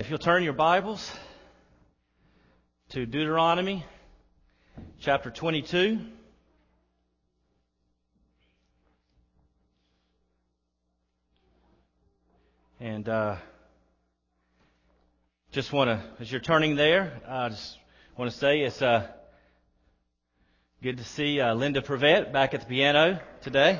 If you'll turn your Bibles to Deuteronomy chapter 22. And just want to, as you're turning there, I just want to say it's good to see Linda Prevette back at the piano today.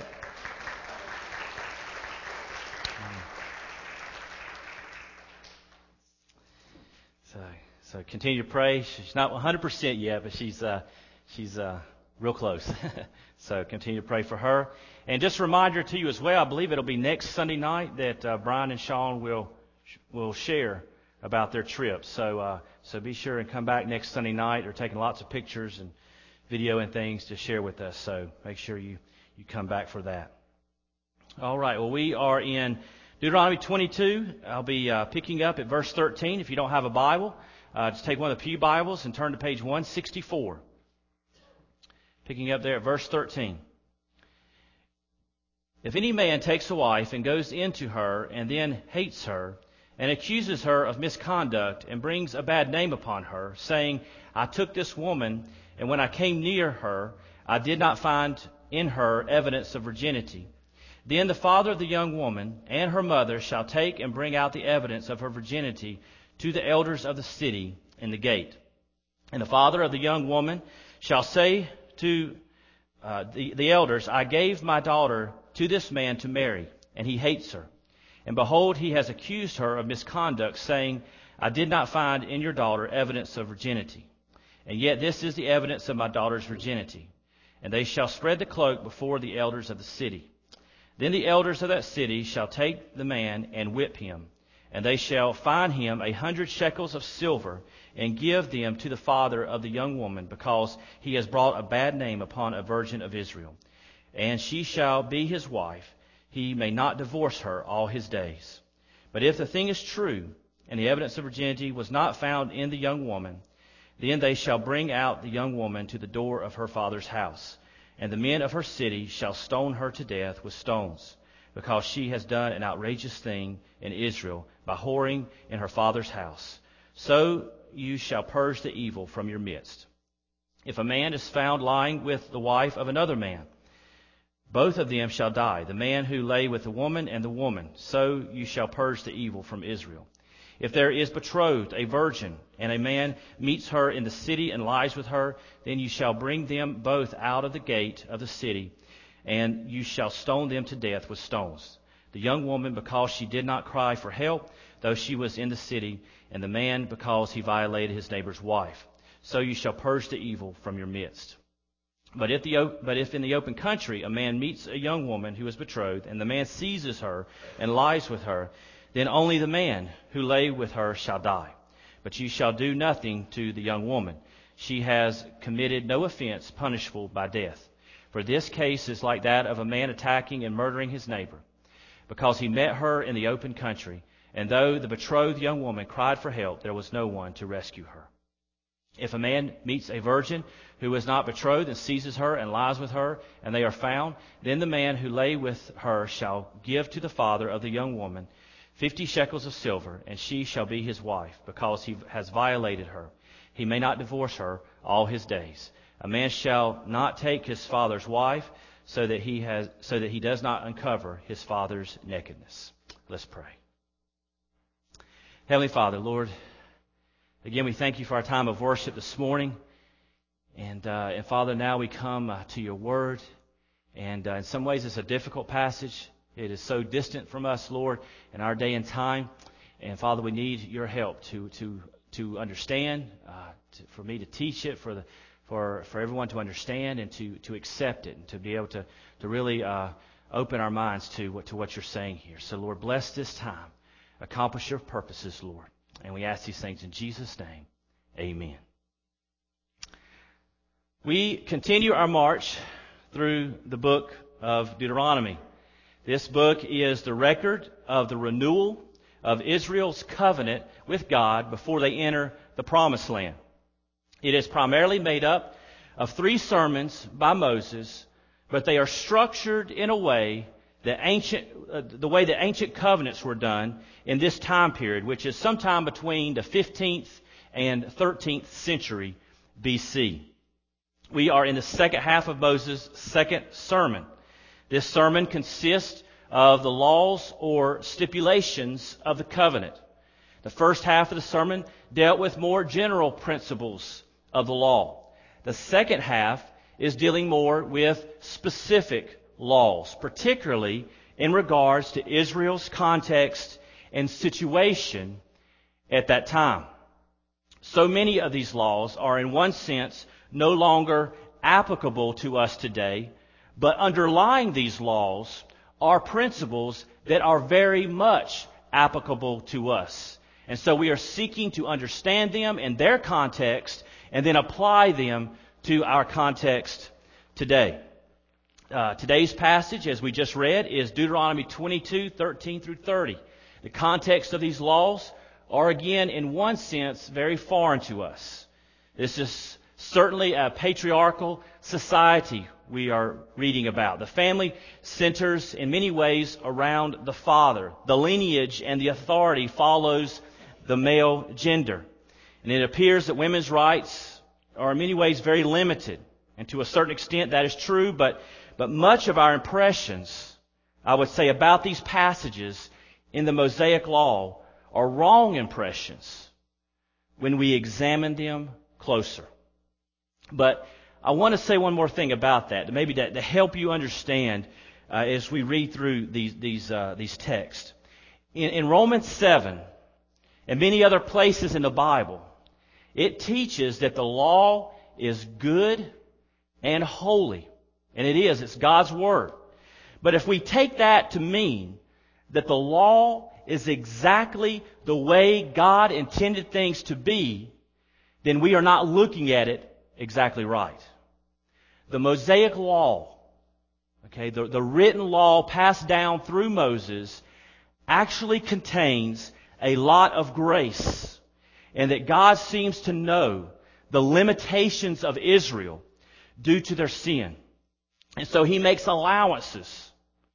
So continue to pray. She's not 100% yet, but she's real close. So continue to pray for her. And just a reminder to you as well, I believe it'll be next Sunday night that Brian and Sean will share about their trip. So be sure and come back next Sunday night. They're taking lots of pictures and video and things to share with us. So make sure you come back for that. All right. Well, we are in Deuteronomy 22. I'll be picking up at verse 13. If you don't have a Bible, just take one of the pew Bibles and turn to page 164. Picking up there at verse 13. If any man takes a wife and goes into her and then hates her and accuses her of misconduct and brings a bad name upon her, saying, I took this woman, and when I came near her, I did not find in her evidence of virginity. Then the father of the young woman and her mother shall take and bring out the evidence of her virginity to the elders of the city in the gate. And the father of the young woman shall say to the elders, I gave my daughter to this man to marry, and he hates her. And behold, he has accused her of misconduct, saying, I did not find in your daughter evidence of virginity. And yet this is the evidence of my daughter's virginity. And they shall spread the cloak before the elders of the city. Then the elders of that city shall take the man and whip him. And they shall fine him 100 shekels of silver, and give them to the father of the young woman, because he has brought a bad name upon a virgin of Israel. And she shall be his wife. He may not divorce her all his days. But if the thing is true, and the evidence of virginity was not found in the young woman, then they shall bring out the young woman to the door of her father's house. And the men of her city shall stone her to death with stones, because she has done an outrageous thing in Israel by whoring in her father's house. So you shall purge the evil from your midst. If a man is found lying with the wife of another man, both of them shall die, the man who lay with the woman and the woman. So you shall purge the evil from Israel. If there is betrothed a virgin, and a man meets her in the city and lies with her, then you shall bring them both out of the gate of the city, and you shall stone them to death with stones. The young woman, because she did not cry for help, though she was in the city, and the man, because he violated his neighbor's wife. So you shall purge the evil from your midst. But if in the open country a man meets a young woman who is betrothed, and the man seizes her and lies with her, then only the man who lay with her shall die. But you shall do nothing to the young woman. She has committed no offense punishable by death. For this case is like that of a man attacking and murdering his neighbor, because he met her in the open country, and though the betrothed young woman cried for help, there was no one to rescue her. If a man meets a virgin who is not betrothed and seizes her and lies with her, and they are found, then the man who lay with her shall give to the father of the young woman 50 shekels of silver, and she shall be his wife, because he has violated her. He may not divorce her all his days. A man shall not take his father's wife, so that he does not uncover his father's nakedness. Let's pray. Heavenly Father, Lord, again we thank you for our time of worship this morning. And Father, now we come to your word. And in some ways it's a difficult passage. It is so distant from us, Lord, in our day and time. And Father, we need your help to understand, for me to teach it, for everyone to understand and to accept it, and to be able to really open our minds to what you're saying here. So, Lord, bless this time. Accomplish your purposes, Lord. And we ask these things in Jesus' name. Amen. We continue our march through the book of Deuteronomy. This book is the record of the renewal of Israel's covenant with God before they enter the Promised Land. It is primarily made up of 3 sermons by Moses, but they are structured in a way the way the ancient covenants were done in this time period, which is sometime between the 15th and 13th century BC. We are in the second half of Moses' second sermon. This sermon consists of the laws or stipulations of the covenant. The first half of the sermon dealt with more general principles of the law. The second half is dealing more with specific laws, particularly in regards to Israel's context and situation at that time. So many of these laws are in one sense no longer applicable to us today, but underlying these laws are principles that are very much applicable to us. And so we are seeking to understand them in their context and then apply them to our context today. Today's passage, as we just read, is Deuteronomy 22:13 through 30. The context of these laws are, again, in one sense, very foreign to us. This is certainly a patriarchal society we are reading about. The family centers in many ways around the father. The lineage and the authority follows the male gender. And it appears that women's rights are in many ways very limited. And to a certain extent that is true, but much of our impressions, I would say, about these passages in the Mosaic Law are wrong impressions when we examine them closer. But I want to say one more thing about that, maybe to help you understand as we read through these texts. In Romans 7 and many other places in the Bible, it teaches that the law is good and holy. And it is. It's God's Word. But if we take that to mean that the law is exactly the way God intended things to be, then we are not looking at it exactly right. The Mosaic Law, the written law passed down through Moses, actually contains a lot of grace, and that God seems to know the limitations of Israel due to their sin. And so He makes allowances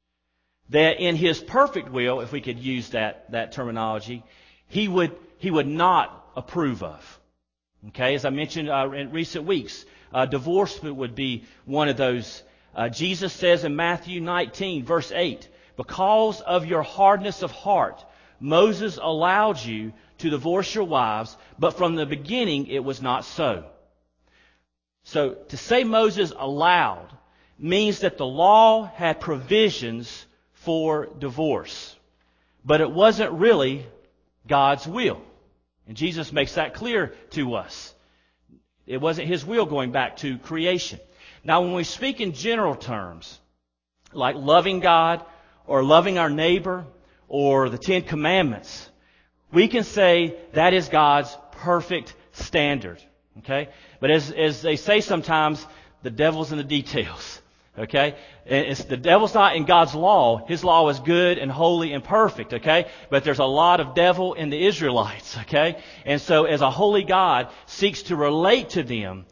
that in His perfect will, if we could use that terminology, He would not approve of. As I mentioned in recent weeks, divorce would be one of those. Jesus says in Matthew 19, verse 8, "Because of your hardness of heart, Moses allowed you to divorce your wives, but from the beginning it was not so." So to say Moses allowed means that the law had provisions for divorce, but it wasn't really God's will. And Jesus makes that clear to us. It wasn't His will going back to creation. Now, when we speak in general terms, like loving God or loving our neighbor or the Ten Commandments, we can say that is God's perfect standard. But as they say sometimes, the devil's in the details. The devil's not in God's law. His law is good and holy and perfect. But there's a lot of devil in the Israelites. And so as a holy God seeks to relate to them,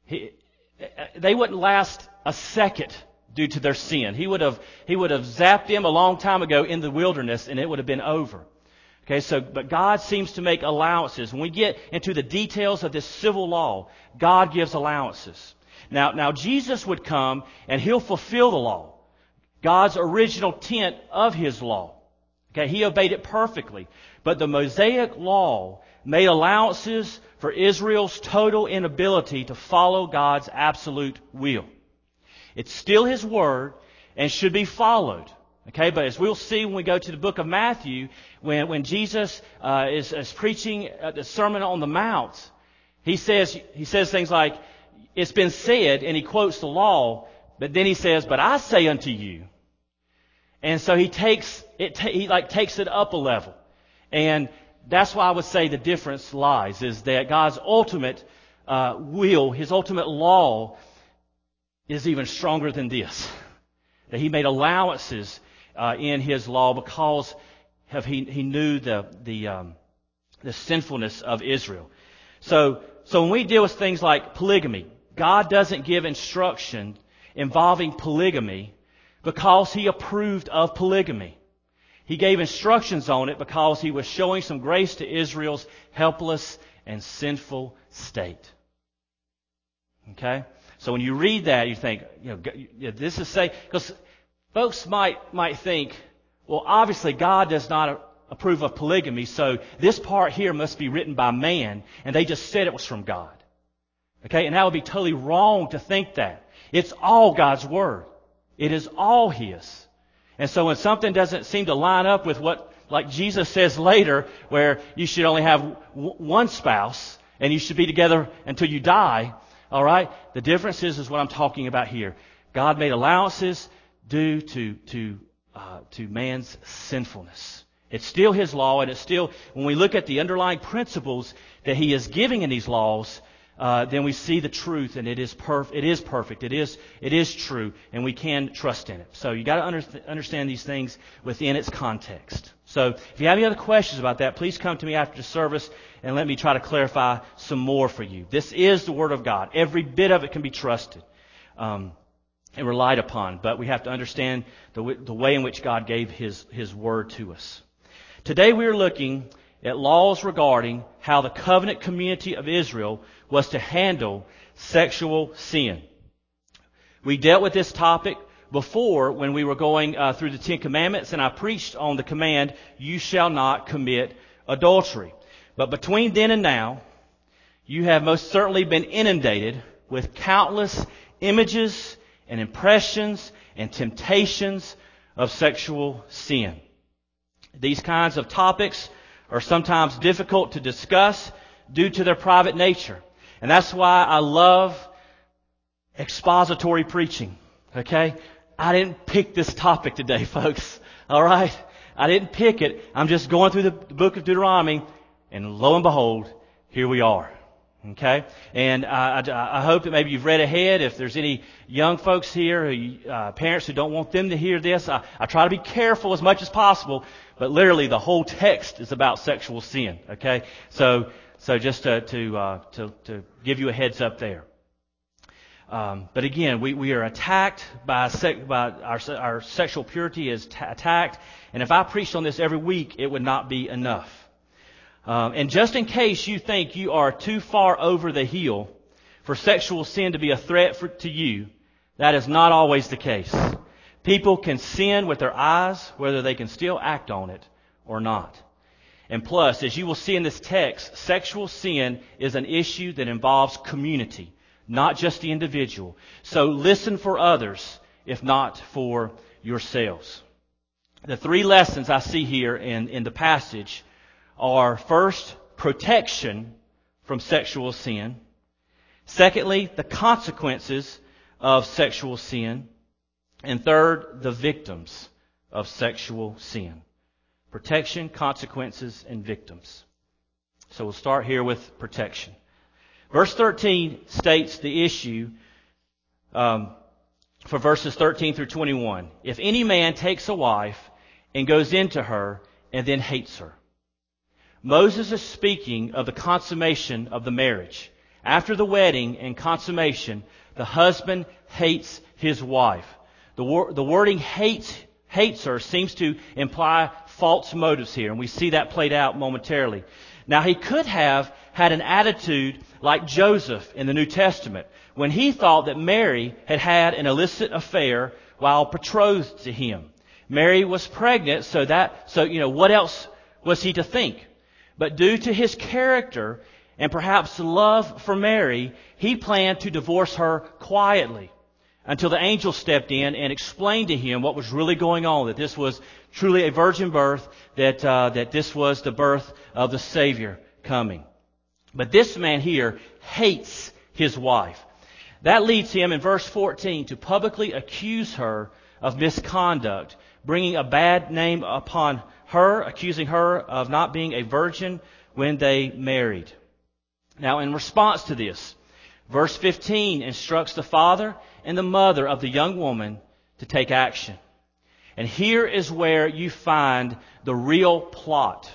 they wouldn't last a second due to their sin. He would have zapped them a long time ago in the wilderness, and it would have been over. But God seems to make allowances. When we get into the details of this civil law, God gives allowances. Now Jesus would come and He'll fulfill the law, God's original intent of His law. He obeyed it perfectly. But the Mosaic law made allowances for Israel's total inability to follow God's absolute will. It's still His Word and should be followed. But as we'll see when we go to the book of Matthew, when Jesus is preaching the Sermon on the Mount, He says things like, "It's been said," and He quotes the law, but then He says, "But I say unto you." And so He takes it up a level. And that's why I would say the difference lies, is that God's ultimate will, His ultimate law, is even stronger than this. That He made allowances in His law because He knew the sinfulness of Israel. So when we deal with things like polygamy, God doesn't give instruction involving polygamy because he approved of polygamy. He gave instructions on it because he was showing some grace to Israel's helpless and sinful state. Okay? So when you read that, you think, this is say, because folks might think, well, obviously God does not approve of polygamy, so this part here must be written by man, and they just said it was from God. Okay? And that would be totally wrong to think that. It's all God's Word. It is all His. And so when something doesn't seem to line up with what, like Jesus says later, where you should only have one spouse, and you should be together until you die, all right? The difference is what I'm talking about here. God made allowances due to man's sinfulness. It's still His law, and it's still, when we look at the underlying principles that He is giving in these laws, then we see the truth, and it is perfect. It is true, and we can trust in it. So you got to understand these things within its context. So if you have any other questions about that, please come to me after the service and let me try to clarify some more for you. This is the Word of God. Every bit of it can be trusted and relied upon, but we have to understand the way in which God gave His Word to us. Today we are looking at laws regarding how the covenant community of Israel was to handle sexual sin. We dealt with this topic before when we were going through the Ten Commandments, and I preached on the command, you shall not commit adultery. But between then and now, you have most certainly been inundated with countless images and impressions and temptations of sexual sin. These kinds of topics are sometimes difficult to discuss due to their private nature. And that's why I love expository preaching. Okay? I didn't pick this topic today, folks. All right? I didn't pick it. I'm just going through the book of Deuteronomy, and lo and behold, here we are. Okay? And I hope that maybe you've read ahead. If there's any young folks here, parents who don't want them to hear this, I try to be careful as much as possible. But literally, the whole text is about sexual sin. Okay? So just to give you a heads up there. But again, we are attacked by our sexual purity is attacked. And if I preached on this every week, it would not be enough. And just in case you think you are too far over the hill for sexual sin to be a threat to you, that is not always the case. People can sin with their eyes, whether they can still act on it or not. And plus, as you will see in this text, sexual sin is an issue that involves community, not just the individual. So listen for others, if not for yourselves. The three lessons I see here in the passage are, first, protection from sexual sin. Secondly, the consequences of sexual sin. And third, the victims of sexual sin. Protection, consequences, and victims. So we'll start here with protection. Verse 13 states the issue for verses 13 through 21. If any man takes a wife and goes into her and then hates her. Moses is speaking of the consummation of the marriage. After the wedding and consummation, the husband hates his wife. The wording hates her seems to imply false motives here, and we see that played out momentarily. Now, he could have had an attitude like Joseph in the New Testament, when he thought that Mary had had an illicit affair while betrothed to him. Mary was pregnant, so what else was he to think? But due to his character and perhaps love for Mary, he planned to divorce her quietly until the angel stepped in and explained to him what was really going on, that this was truly a virgin birth, that this was the birth of the Savior coming. But this man here hates his wife. That leads him in verse 14 to publicly accuse her of misconduct, bringing a bad name upon her, accusing her of not being a virgin when they married. Now, in response to this, verse 15 instructs the father and the mother of the young woman to take action. And here is where you find the real plot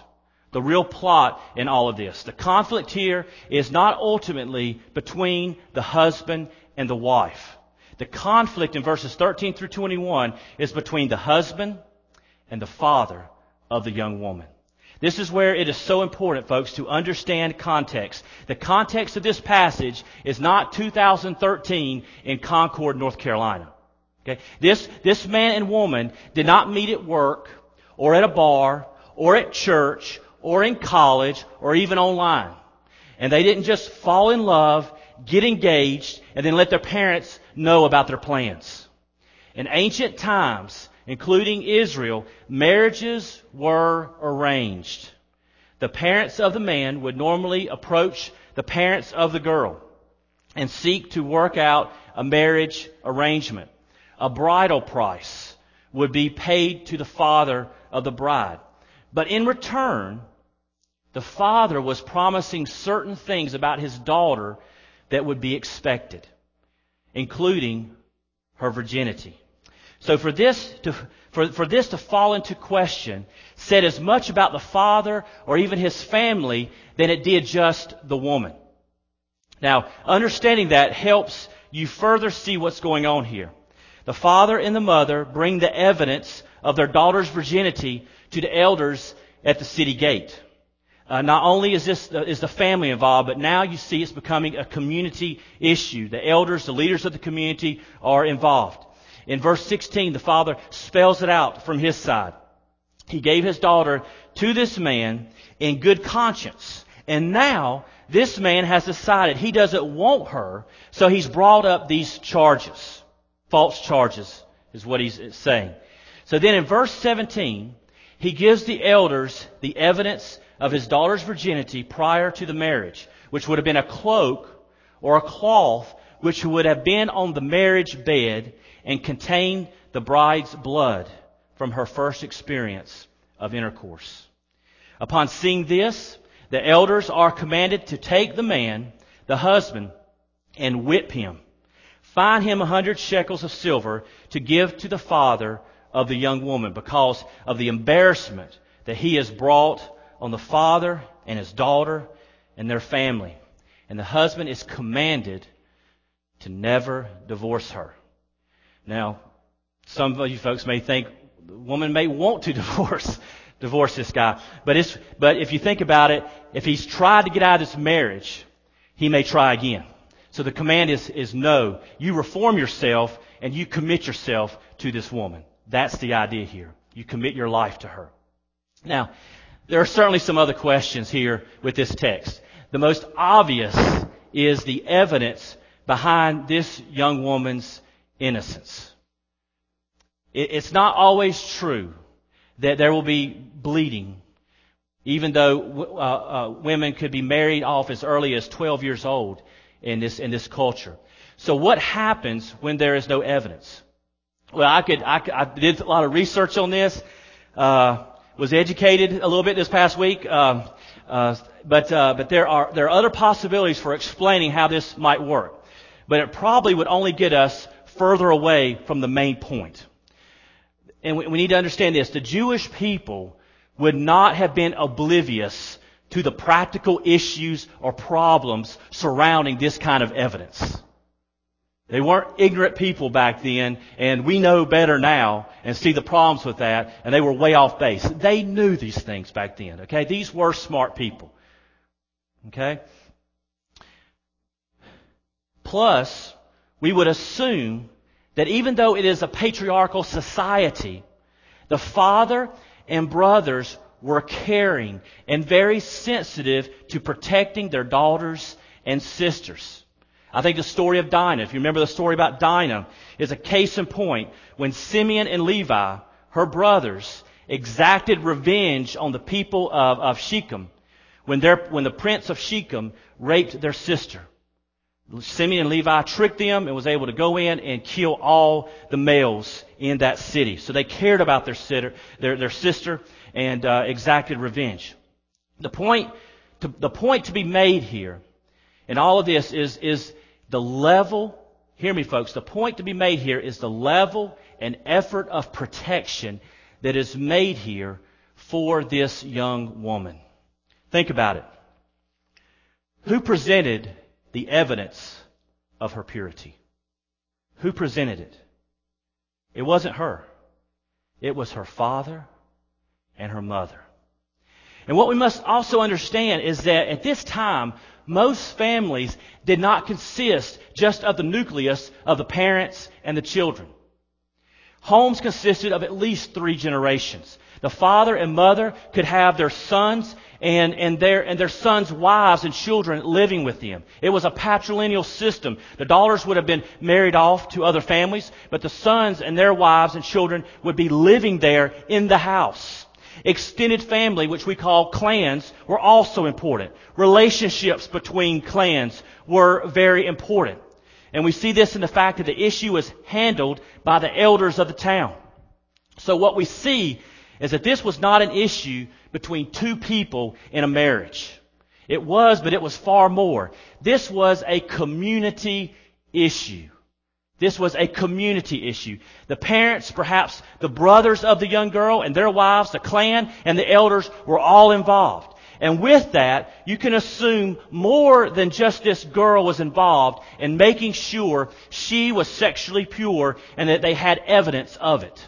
in all of this. The conflict here is not ultimately between the husband and the wife. The conflict in verses 13 through 21 is between the husband and the father of the young woman. This is where it is so important, folks, to understand context. The context of this passage is not 2013 in Concord, North Carolina. Okay? This man and woman did not meet at work or at a bar or at church or in college or even online. And they didn't just fall in love, get engaged, and then let their parents know about their plans. In ancient times, including Israel, marriages were arranged. The parents of the man would normally approach the parents of the girl and seek to work out a marriage arrangement. A bridal price would be paid to the father of the bride. But in return, the father was promising certain things about his daughter that would be expected, including her virginity. So for this to fall into question said as much about the father or even his family than it did just the woman. Now, understanding that helps you further see what's going on here. The father and the mother bring the evidence of their daughter's virginity to the elders at the city gate. Not only is the family involved, but now you see it's becoming a community issue. The elders, the leaders of the community are involved. In verse 16, the father spells it out from his side. He gave his daughter to this man in good conscience. And now this man has decided he doesn't want her, so he's brought up these charges. False charges is what he's saying. So then in verse 17, he gives the elders the evidence of his daughter's virginity prior to the marriage, which would have been a cloak or a cloth which would have been on the marriage bed and contained the bride's blood from her first experience of intercourse. Upon seeing this, the elders are commanded to take the man, the husband, and whip him. Fine him 100 shekels of silver to give to the father of the young woman because of the embarrassment that he has brought on the father and his daughter and their family. And the husband is commanded to never divorce her. Now, some of you folks may think the woman may want to divorce this guy. But if you think about it, if he's tried to get out of this marriage, he may try again. So the command is no. You reform yourself and you commit yourself to this woman. That's the idea here. You commit your life to her. Now, there are certainly some other questions here with this text. The most obvious is the evidence behind this young woman's innocence. It's not always true that there will be bleeding, even though women could be married off as early as 12 years old in this culture. So what happens when there is no evidence? Well, I did a lot of research on this. Was educated a little bit this past week. But there are other possibilities for explaining how this might work. But it probably would only get us further away from the main point. And we need to understand this. The Jewish people would not have been oblivious to the practical issues or problems surrounding this kind of evidence. They weren't ignorant people back then, and we know better now and see the problems with that, and they were way off base. They knew these things back then, okay? These were smart people, okay? Plus, we would assume that even though it is a patriarchal society, the father and brothers were caring and very sensitive to protecting their daughters and sisters. I think the story of Dinah, if you remember the story about Dinah, is a case in point when Simeon and Levi, her brothers, exacted revenge on the people of Shechem when the prince of Shechem raped their sister. Simeon and Levi tricked them and was able to go in and kill all the males in that city. So they cared about their sister and exacted revenge. The point to be made here in all of this is the level, hear me folks, the point to be made here is the level and effort of protection that is made here for this young woman. Think about it. Who presented the evidence of her purity? who presented it? It wasn't her. It was her father and her mother. And what we must also understand is that at this time, most families did not consist just of the nucleus of the parents and the children. Homes consisted of at least 3 generations. The father and mother could have their sons and their sons' wives and children living with them. It was a patrilineal system. The daughters would have been married off to other families, but the sons and their wives and children would be living there in the house. Extended family, which we call clans, were also important. Relationships between clans were very important. And we see this in the fact that the issue was handled by the elders of the town. So what we see is that this was not an issue between 2 people in a marriage. It was, but it was far more. This was a community issue. This was a community issue. The parents, perhaps the brothers of the young girl and their wives, the clan and the elders were all involved. And with that, you can assume more than just this girl was involved in making sure she was sexually pure and that they had evidence of it.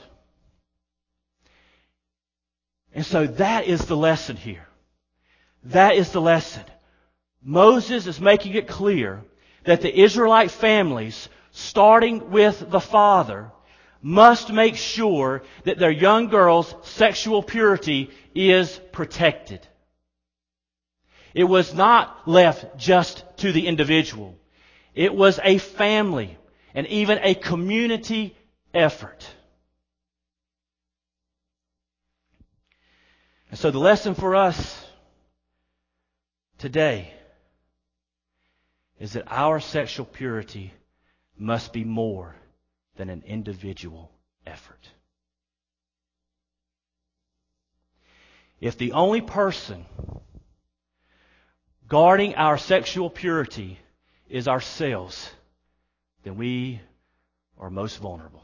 And so that is the lesson here. That is the lesson. Moses is making it clear that the Israelite families, starting with the father, must make sure that their young girl's sexual purity is protected. It was not left just to the individual. It was a family and even a community effort. And so the lesson for us today is that our sexual purity must be more than an individual effort. If the only person guarding our sexual purity is ourselves, then we are most vulnerable.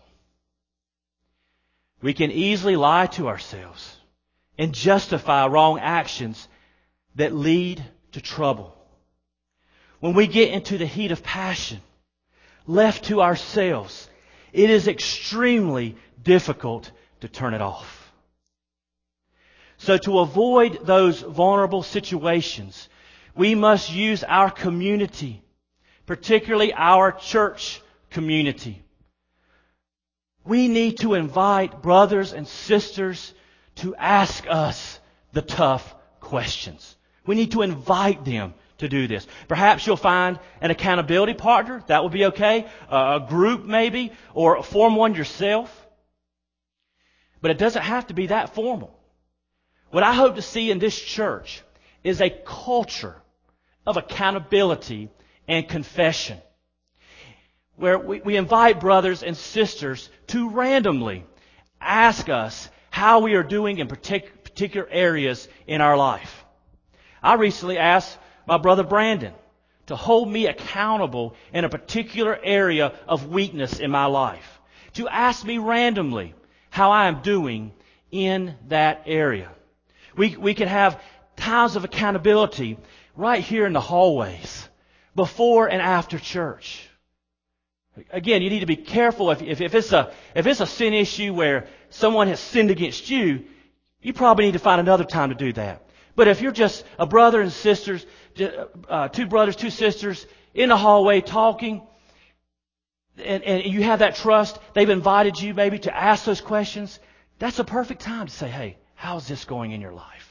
We can easily lie to ourselves and justify wrong actions that lead to trouble. When we get into the heat of passion, left to ourselves, it is extremely difficult to turn it off. So to avoid those vulnerable situations, we must use our community, particularly our church community. We need to invite brothers and sisters to ask us the tough questions. We need to invite them to do this. Perhaps you'll find an accountability partner. That would be okay. A group maybe, or form one yourself. But it doesn't have to be that formal. What I hope to see in this church is a culture of accountability and confession, where we invite brothers and sisters to randomly ask us how we are doing in particular areas in our life. I recently asked my brother Brandon to hold me accountable in a particular area of weakness in my life, to ask me randomly how I am doing in that area. We can have times of accountability right here in the hallways, before and after church. Again, you need to be careful if it's a sin issue where someone has sinned against you, you probably need to find another time to do that. But if you're just a brother and sisters, 2 brothers, 2 sisters in the hallway talking, and you have that trust, they've invited you maybe to ask those questions, that's a perfect time to say, hey, how's this going in your life?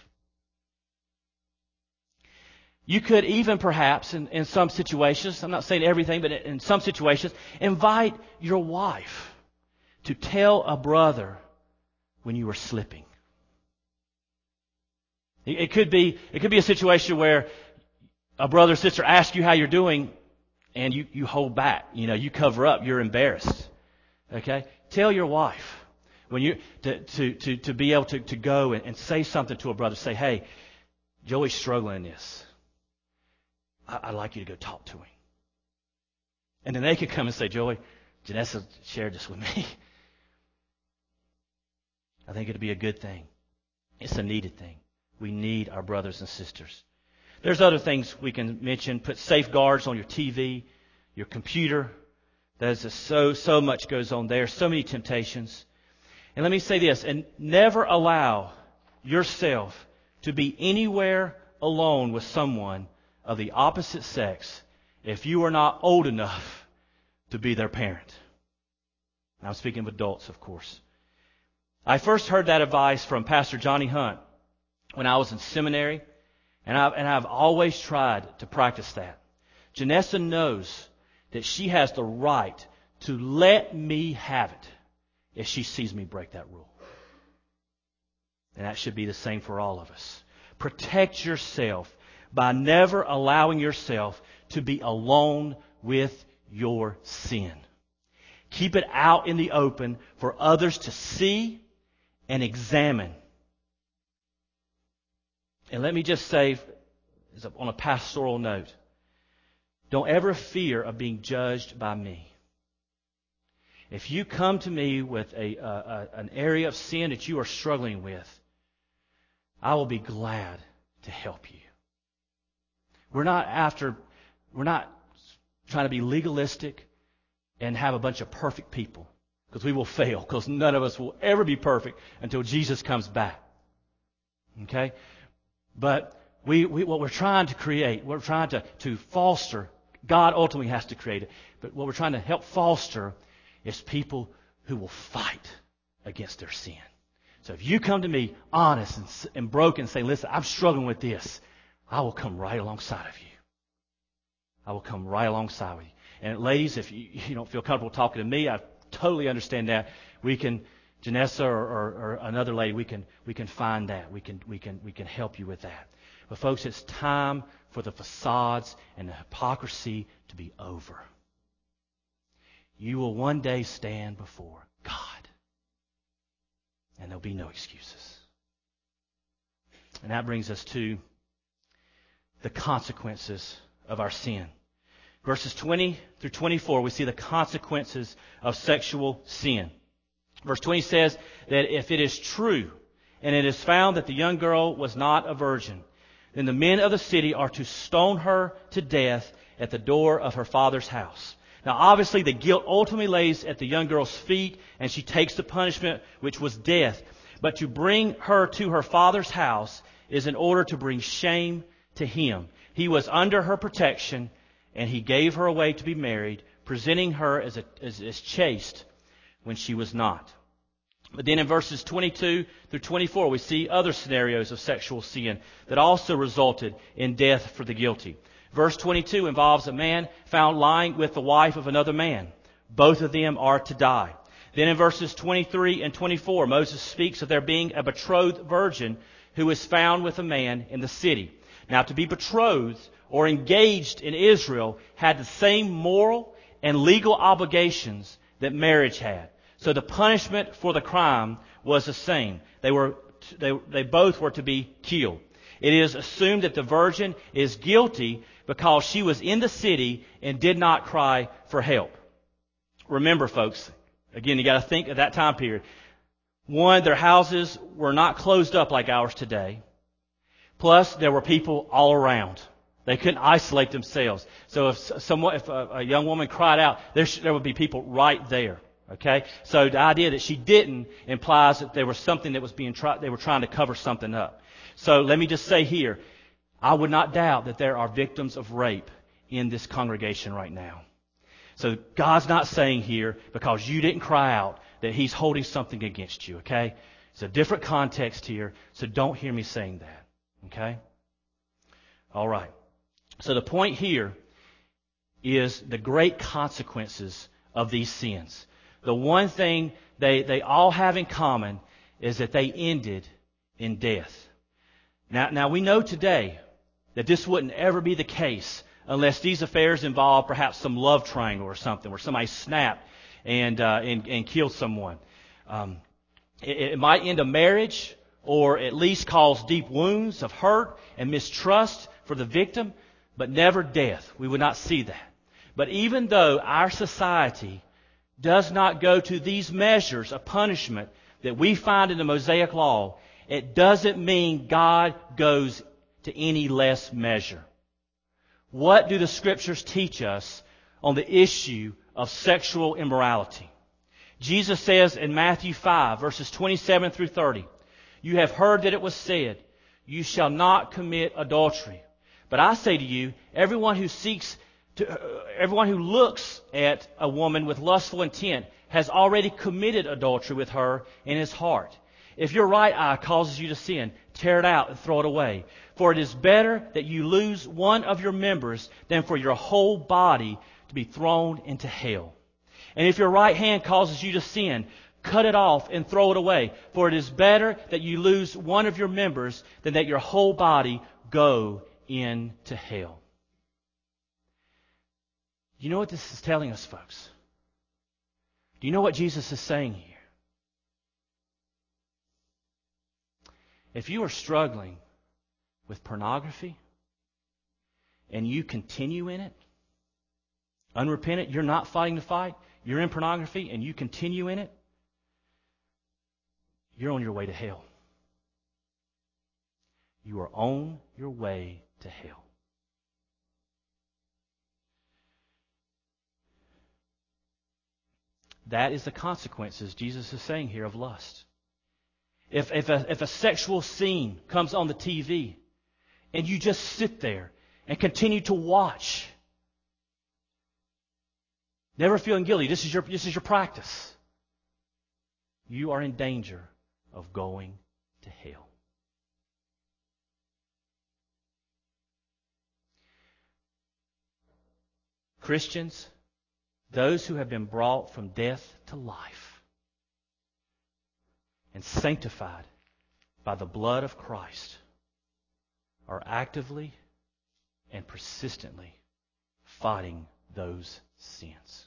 You could even perhaps, in some situations, I'm not saying everything, but in some situations, invite your wife to tell a brother when you were slipping. It could be a situation where a brother or sister asks you how you're doing, and you hold back. You cover up. You're embarrassed. Okay? Tell your wife when you to be able to go and say something to a brother. Say, hey, Joey's struggling in this. I'd like you to go talk to him. And then they could come and say, Joey, Janessa shared this with me. I think it'd be a good thing. It's a needed thing. We need our brothers and sisters. There's other things we can mention. Put safeguards on your TV, your computer. There's just so much goes on there, so many temptations. And let me say this, and never allow yourself to be anywhere alone with someone of the opposite sex if you are not old enough to be their parent. Now, I'm speaking of adults, of course. I first heard that advice from Pastor Johnny Hunt when I was in seminary, and I've always tried to practice that. Janessa knows that she has the right to let me have it if she sees me break that rule. And that should be the same for all of us. Protect yourself by never allowing yourself to be alone with your sin. Keep it out in the open for others to see and examine. And let me just say, on a pastoral note, don't ever fear of being judged by me. If you come to me with an area of sin that you are struggling with, I will be glad to help you. We're not trying to be legalistic and have a bunch of perfect people, because we will fail, because none of us will ever be perfect until Jesus comes back. Okay? But what we're trying to create, we're trying to foster, God ultimately has to create it, but what we're trying to help foster is people who will fight against their sin. So if you come to me honest and broken and say, listen, I'm struggling with this, I will come right alongside of you. I will come right alongside with you. And ladies, if you don't feel comfortable talking to me, I totally understand that. We can, Janessa or another lady, we can find that. We can help you with that. But folks, it's time for the facades and the hypocrisy to be over. You will one day stand before God, and there'll be no excuses. And that brings us to the consequences of our sin. Verses 20 through 24, we see the consequences of sexual sin. Verse 20 says that if it is true, and it is found that the young girl was not a virgin, then the men of the city are to stone her to death at the door of her father's house. Now, obviously, the guilt ultimately lays at the young girl's feet, and she takes the punishment, which was death. But to bring her to her father's house is in order to bring shame to him. He was under her protection, and he gave her away to be married, presenting her as chaste when she was not. But then in verses 22 through 24, we see other scenarios of sexual sin that also resulted in death for the guilty. Verse 22 involves a man found lying with the wife of another man. Both of them are to die. Then in verses 23 and 24, Moses speaks of there being a betrothed virgin who is found with a man in the city. Now, to be betrothed or engaged in Israel had the same moral and legal obligations that marriage had. So the punishment for the crime was the same. They both were to be killed. It is assumed that the virgin is guilty because she was in the city and did not cry for help. Remember, folks, again, you got to think of that time period. One, their houses were not closed up like ours today. Plus, there were people all around. They couldn't isolate themselves. So if a young woman cried out, there would be people right there. Okay? So the idea that she didn't implies that there was something that was they were trying to cover something up. So let me just say here, I would not doubt that there are victims of rape in this congregation right now. So God's not saying here, because you didn't cry out, that He's holding something against you, okay? It's a different context here, so don't hear me saying that, okay? All right. So the point here is the great consequences of these sins. The one thing they all have in common is that they ended in death. Now we know today that this wouldn't ever be the case unless these affairs involve perhaps some love triangle or something where somebody snapped and killed someone. It might end a marriage or at least cause deep wounds of hurt and mistrust for the victim, but never death. We would not see that. But even though our society does not go to these measures of punishment that we find in the Mosaic Law, it doesn't mean God goes to any less measure. What do the Scriptures teach us on the issue of sexual immorality. Jesus says in Matthew 5, verses 27 through 30, "You have heard that it was said, 'You shall not commit adultery.' But I say to you, everyone who looks at a woman with lustful intent has already committed adultery with her in his heart. If your right eye causes you to sin, tear it out and throw it away. For it is better that you lose one of your members than for your whole body to be thrown into hell. And if your right hand causes you to sin, cut it off and throw it away. For it is better that you lose one of your members than that your whole body go into hell." Do you know what this is telling us, folks? Do you know what Jesus is saying here? If you are struggling with pornography and you continue in it, unrepentant, you're not fighting the fight, you're in pornography and you continue in it, you're on your way to hell. You are on your way to hell. That is the consequences Jesus is saying here of lust. If a sexual scene comes on the TV and you just sit there and continue to watch, never feeling guilty, this is your practice, you are in danger of going to hell. Christians, those who have been brought from death to life and sanctified by the blood of Christ, are actively and persistently fighting those sins.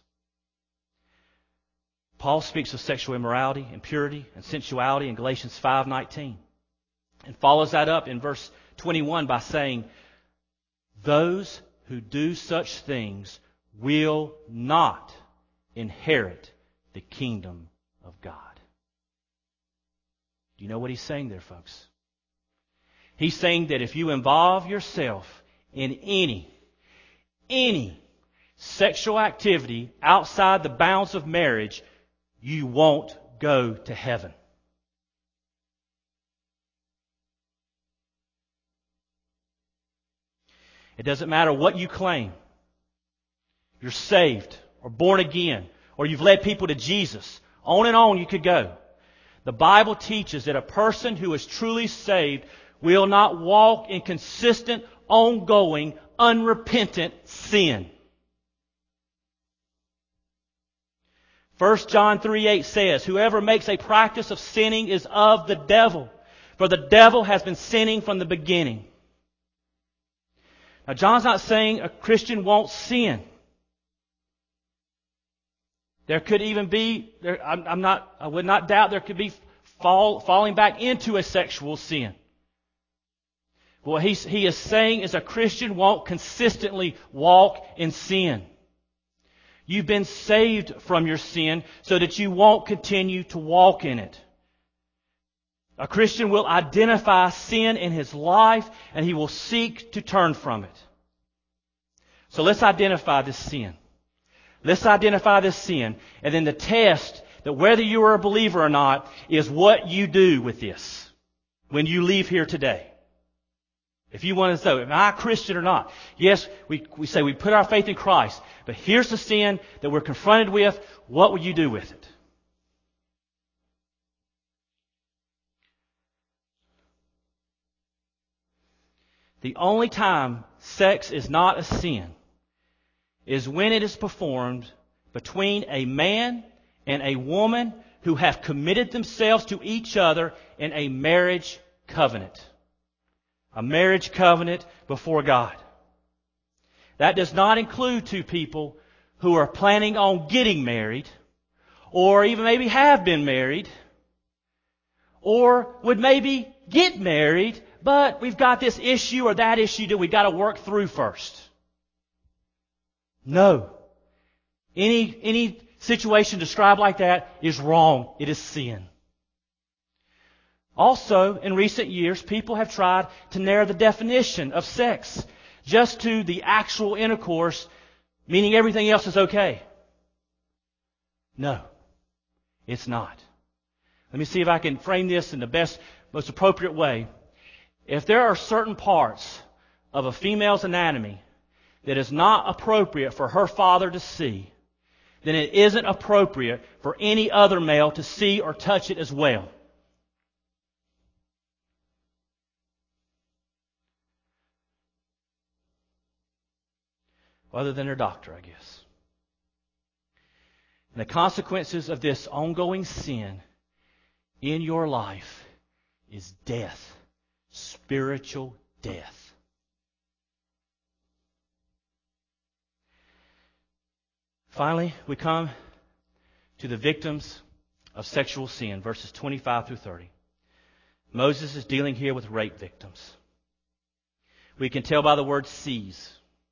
Paul speaks of sexual immorality, impurity, and sensuality in Galatians 5:19, and follows that up in verse 21 by saying, "Those who do such things will not inherit the kingdom of God." Do you know what he's saying there, folks? He's saying that if you involve yourself in any sexual activity outside the bounds of marriage, you won't go to heaven. It doesn't matter what you claim. You're saved or born again or you've led people to Jesus. On and on you could go. The Bible teaches that a person who is truly saved will not walk in consistent, ongoing, unrepentant sin. 1 John 3:8 says, "Whoever makes a practice of sinning is of the devil, for the devil has been sinning from the beginning." Now, John's not saying a Christian won't sin. There could even be, I would not doubt there could be falling back into a sexual sin. But what he is saying is a Christian won't consistently walk in sin. You've been saved from your sin so that you won't continue to walk in it. A Christian will identify sin in his life and he will seek to turn from it. So let's identify this sin. Let's identify this sin. And then the test that whether you are a believer or not is what you do with this when you leave here today. If you want to know, am I a Christian or not? Yes, we say we put our faith in Christ. But here's the sin that we're confronted with. What will you do with it? The only time sex is not a sin is when it is performed between a man and a woman who have committed themselves to each other in a marriage covenant. A marriage covenant before God. That does not include two people who are planning on getting married, or even maybe have been married, or would maybe get married, but we've got this issue or that issue that we've got to work through first. No. Any situation described like that is wrong. It is sin. Also, in recent years, people have tried to narrow the definition of sex just to the actual intercourse, meaning everything else is okay. No, it's not. Let me see if I can frame this in the best, most appropriate way. If there are certain parts of a female's anatomy that is not appropriate for her father to see, then it isn't appropriate for any other male to see or touch it as well. Other than their doctor, I guess. And the consequences of this ongoing sin in your life is death, spiritual death. Finally, we come to the victims of sexual sin, verses 25 through 30. Moses is dealing here with rape victims. We can tell by the word seize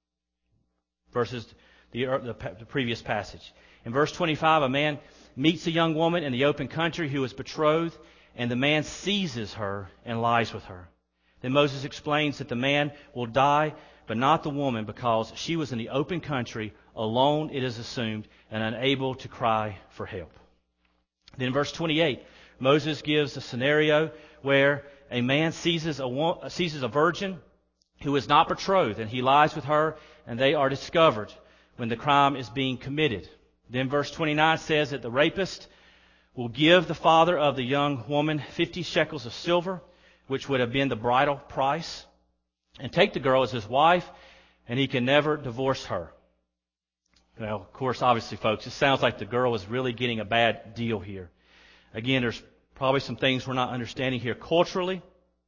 versus the previous passage. In verse 25, a man meets a young woman in the open country who is betrothed, and the man seizes her and lies with her. Then Moses explains that the man will die, but not the woman, because she was in the open country, alone, it is assumed, and unable to cry for help. Then in verse 28, Moses gives a scenario where a man seizes a virgin who is not betrothed, and he lies with her, and they are discovered when the crime is being committed. Then verse 29 says that the rapist will give the father of the young woman 50 shekels of silver, which would have been the bridal price, and take the girl as his wife, and he can never divorce her. Well, of course, obviously, folks, it sounds like the girl is really getting a bad deal here. Again, there's probably some things we're not understanding here culturally.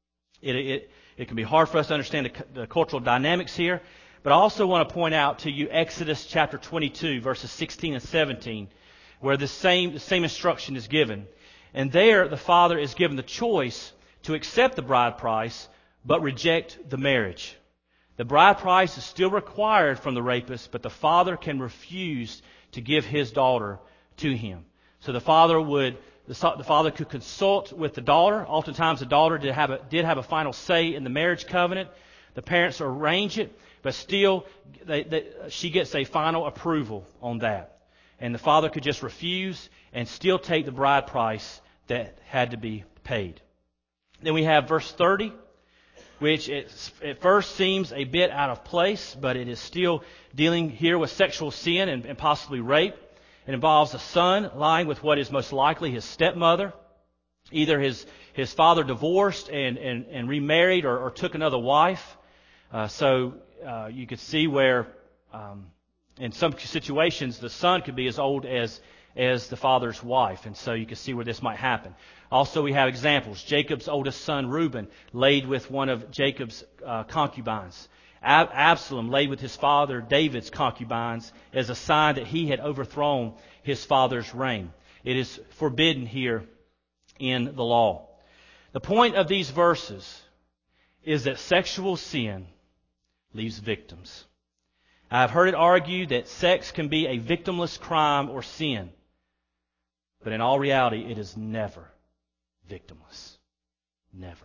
It can be hard for us to understand the cultural dynamics here. But I also want to point out to you Exodus chapter 22, verses 16 and 17, where the same instruction is given. And there, the father is given the choice to accept the bride price, but reject the marriage. The bride price is still required from the rapist, but the father can refuse to give his daughter to him. So the father could consult with the daughter. Oftentimes, the daughter did have a final say in the marriage covenant. The parents arrange it, but still, she gets a final approval on that. And the father could just refuse and still take the bride price that had to be paid. Then we have verse 30, which at first seems a bit out of place, but it is still dealing here with sexual sin and possibly rape. It involves a son lying with what is most likely his stepmother. Either his father divorced and remarried or took another wife. So you could see where in some situations the son could be as old as the father's wife. And so you can see where this might happen. Also, we have examples. Jacob's oldest son, Reuben, laid with one of Jacob's concubines. Absalom laid with his father David's concubines as a sign that he had overthrown his father's reign. It is forbidden here in the law. The point of these verses is that sexual sin leaves victims. I've heard it argued that sex can be a victimless crime or sin. But in all reality, it is never victimless. Never.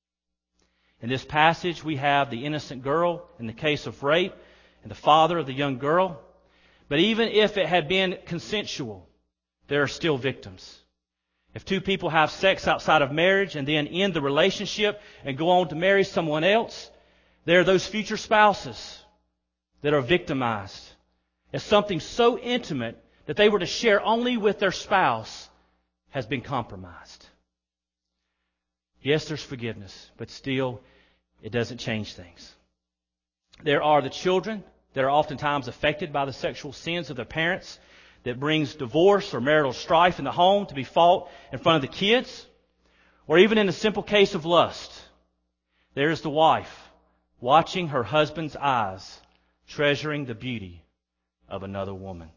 In this passage, we have the innocent girl in the case of rape and the father of the young girl. But even if it had been consensual, there are still victims. If two people have sex outside of marriage and then end the relationship and go on to marry someone else, there are those future spouses that are victimized as something so intimate that they were to share only with their spouse has been compromised. Yes, there's forgiveness, but still, it doesn't change things. There are the children that are oftentimes affected by the sexual sins of their parents that brings divorce or marital strife in the home to be fought in front of the kids. Or even in the simple case of lust, there is the wife watching her husband's eyes, treasuring the beauty of another woman.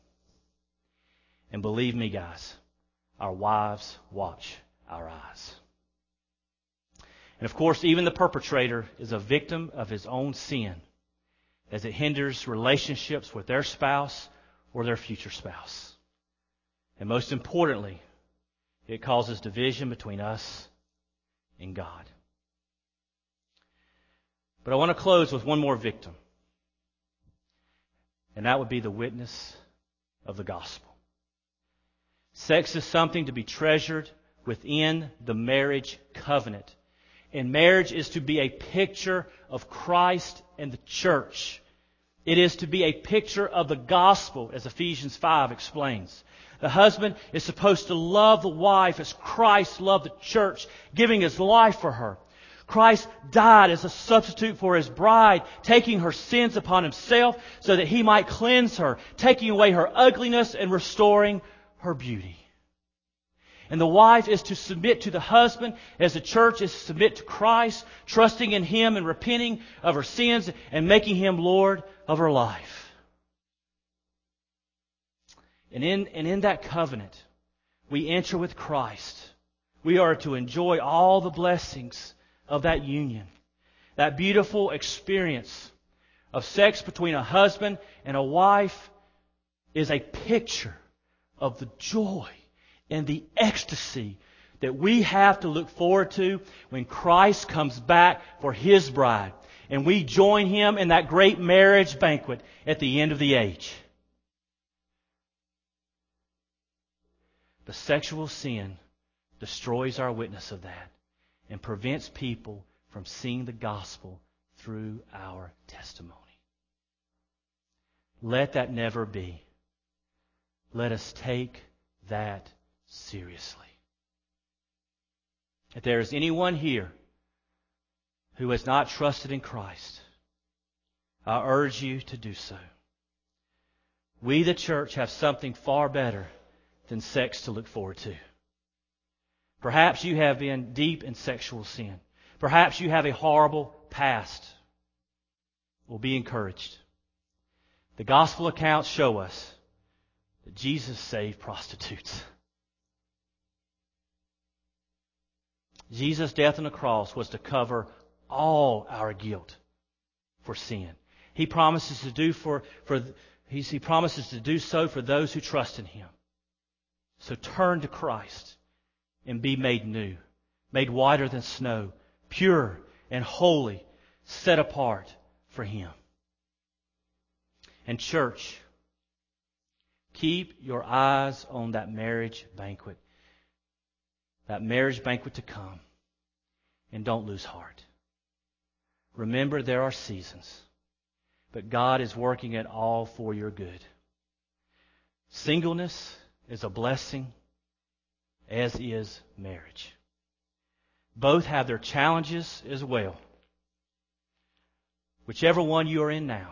And believe me, guys, our wives watch our eyes. And of course, even the perpetrator is a victim of his own sin, as it hinders relationships with their spouse or their future spouse. And most importantly, it causes division between us and God. But I want to close with one more victim. And that would be the witness of the gospel. Sex is something to be treasured within the marriage covenant. And marriage is to be a picture of Christ and the church. It is to be a picture of the gospel, as Ephesians 5 explains. The husband is supposed to love the wife as Christ loved the church, giving His life for her. Christ died as a substitute for His bride, taking her sins upon Himself so that He might cleanse her, taking away her ugliness and restoring her beauty. And the wife is to submit to the husband as the church is to submit to Christ, trusting in Him and repenting of her sins and making Him Lord of her life. And in that covenant, we enter with Christ. We are to enjoy all the blessings of that union. That beautiful experience of sex between a husband and a wife is a picture of the joy and the ecstasy that we have to look forward to when Christ comes back for His bride. And we join Him in that great marriage banquet at the end of the age. But sexual sin destroys our witness of that and prevents people from seeing the gospel through our testimony. Let that never be. Let us take that seriously. If there is anyone here who has not trusted in Christ, I urge you to do so. We, the church, have something far better than sex to look forward to. Perhaps you have been deep in sexual sin. Perhaps you have a horrible past. Well, be encouraged. The gospel accounts show us that Jesus saved prostitutes. Jesus' death on the cross was to cover all our guilt for sin. He promises to do He promises to do so for those who trust in Him. So turn to Christ and be made new, made whiter than snow, pure and holy, set apart for Him. And church, keep your eyes on that marriage banquet to come, and don't lose heart. Remember, there are seasons, but God is working it all for your good. Singleness is a blessing, as is marriage. Both have their challenges as well. Whichever one you are in now,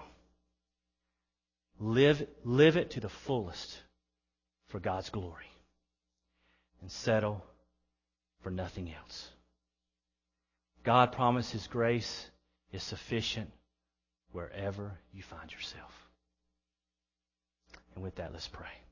live it to the fullest for God's glory, and settle for nothing else. God promised His grace is sufficient wherever you find yourself. And with that, let's pray.